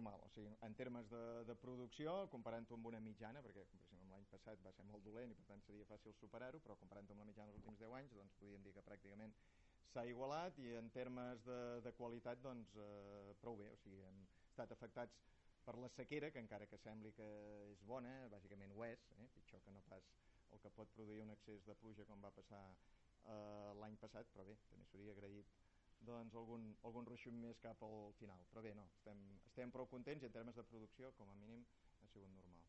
normal, o sigui, en termes de producció, comparant-ho amb una mitjana, perquè amb l'any passat va ser molt dolent i per tant seria fàcil superar-ho, però comparant-ho amb la mitjana dels últims 10 anys, doncs podríem dir que pràcticament s'ha igualat, i en termes de qualitat, doncs prou bé, o sigui, hem estat afectats per la sequera, que encara que sembli que és bona, bàsicament ho és, pitjor que no pas el que pot produir un excés de pluja com va passar l'any passat, però bé, també s'hauria agraït doncs algun ruixum més cap al final, però bé, no, estem prou contents, i en termes de producció com a mínim ha sigut normal.